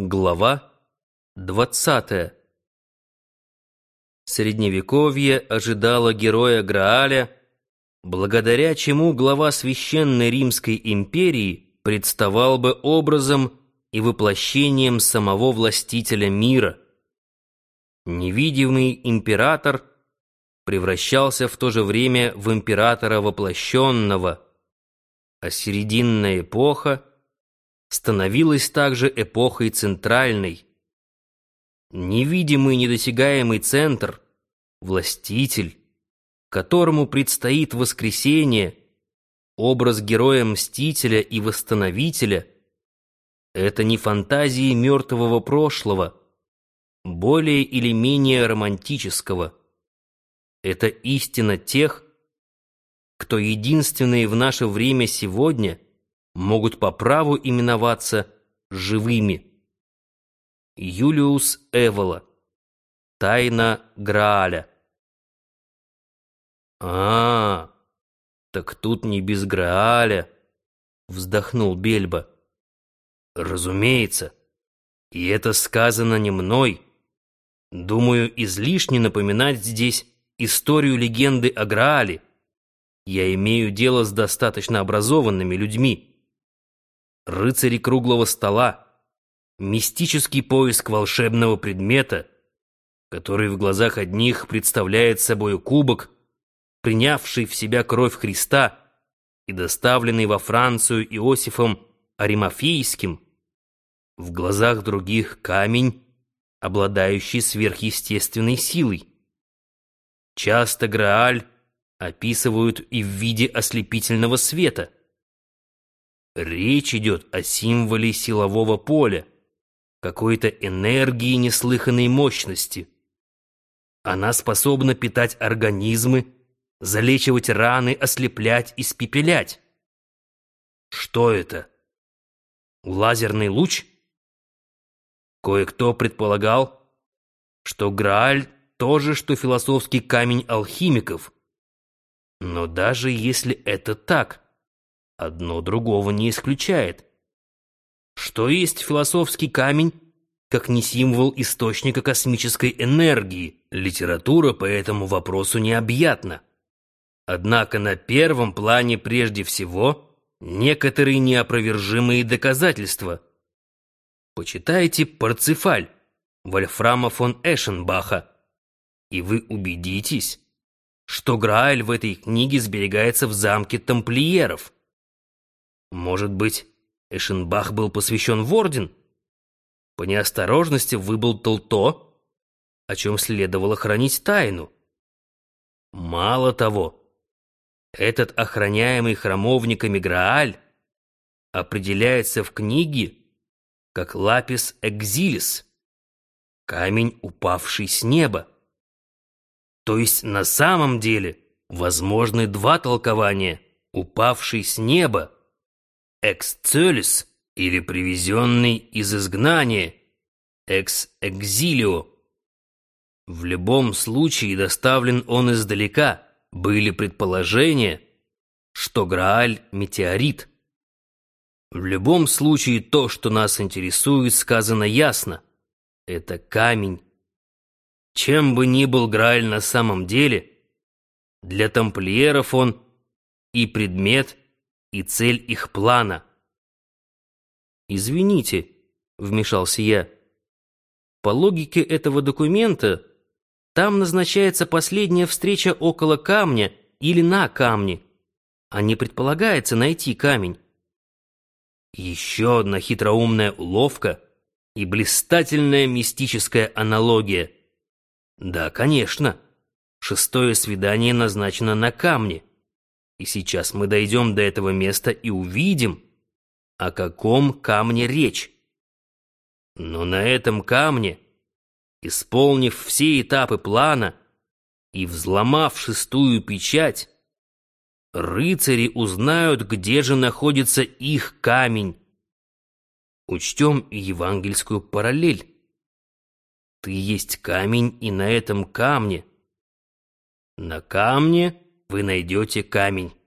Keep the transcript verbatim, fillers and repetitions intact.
Глава двадцатая. Средневековье ожидало героя Грааля, благодаря чему глава Священной Римской империи представал бы образом и воплощением самого властителя мира. Невидимый император превращался в то же время в императора воплощенного, а серединная эпоха становилась также эпохой центральной. Невидимый недосягаемый центр, властитель, которому предстоит воскресение, образ героя-мстителя и восстановителя — это не фантазии мертвого прошлого, более или менее романтического. Это истина тех, кто единственные в наше время сегодня могут по праву именоваться живыми. Юлиус Эвола. Тайна Грааля. «А, так тут не без Грааля», — вздохнул Бельбо. «Разумеется, и это сказано не мной. Думаю, излишне напоминать здесь историю легенды о Граале. Я имею дело с достаточно образованными людьми. Рыцари круглого стола, мистический поиск волшебного предмета, который в глазах одних представляет собой кубок, принявший в себя кровь Христа и доставленный во Францию Иосифом Аримафейским, в глазах других камень, обладающий сверхъестественной силой. Часто Грааль описывают и в виде ослепительного света. Речь идет о символе силового поля, какой-то энергии неслыханной мощности. Она способна питать организмы, залечивать раны, ослеплять, испепелять. Что это? Лазерный луч? Кое-кто предполагал, что Грааль то же, что философский камень алхимиков. Но даже если это так, одно другого не исключает. Что есть философский камень, как не символ источника космической энергии? Литература по этому вопросу необъятна. Однако на первом плане прежде всего некоторые неопровержимые доказательства. Почитайте «Парцефаль» Вольфрама фон Эшенбаха, и вы убедитесь, что Грааль в этой книге сберегается в замке тамплиеров. Может быть, Эшенбах был посвящен в орден? По неосторожности выболтал то, о чем следовало хранить тайну. Мало того, этот охраняемый храмовниками Грааль определяется в книге как лапис экзилис, камень, упавший с неба. То есть на самом деле возможны два толкования: упавший с неба, экс-целис, или привезенный из изгнания, экс-экзилио. В любом случае доставлен он издалека. Были предположения, что Грааль — метеорит. В любом случае то, что нас интересует, сказано ясно. Это камень. Чем бы ни был Грааль на самом деле, для тамплиеров он и предмет, и цель их плана. «Извините», — вмешался я, — «по логике этого документа там назначается последняя встреча около камня или на камне, а не предполагается найти камень». Еще одна хитроумная уловка и блистательная мистическая аналогия. Да, конечно, шестое свидание назначено на камне, и сейчас мы дойдем до этого места и увидим, о каком камне речь. Но на этом камне, исполнив все этапы плана и взломав шестую печать, рыцари узнают, где же находится их камень. Учтем и евангельскую параллель. Ты есть камень, и на этом камне. На камне вы найдете камень.